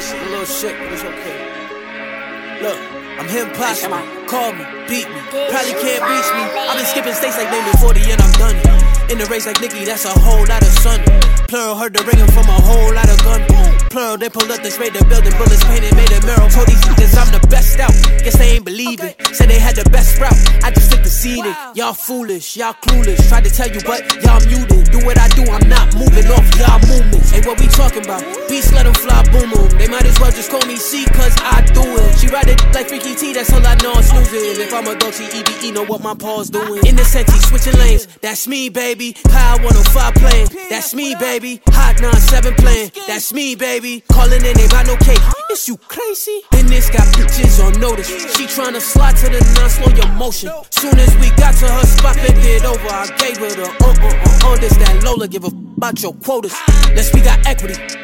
A little shit, but it's okay. Look, I'm him possible. Call me, beat me, probably can't reach me. I've been skipping states like name me 40 and I'm done. In the race like Nicki, that's a whole lot of sun. Plural heard the ringing from a whole lot of gun. Plural, they pulled up, they sprayed the building, bullets painted, made a mural. Told these niggas I'm the best out. Guess they ain't believe it. Said they had the best route. I just took the scenic. Y'all foolish, y'all clueless. Tried to tell you, but y'all muted. Do what I do, I'm not moving off y'all movements. Ain't what we talking about. Beats let them fly, boom boom. They might as well just call me C, cause I do it. She ride it like Freaky T, that's all I know, I'm snoozing. If I'm a Dolce EBE, know what my paws doing. In the Senti, switching lanes. That's me, baby. Kyle 105 playing. That's me, baby. Hot 97 playing. That's me, baby. Calling in, they got no cake. Is you crazy? And this got bitches on notice. She tryna slide to the non-slow your motion. Soon as we got to her spot, bent it over. I gave her the this that Lola, give a about your quotas. Let's we got equity.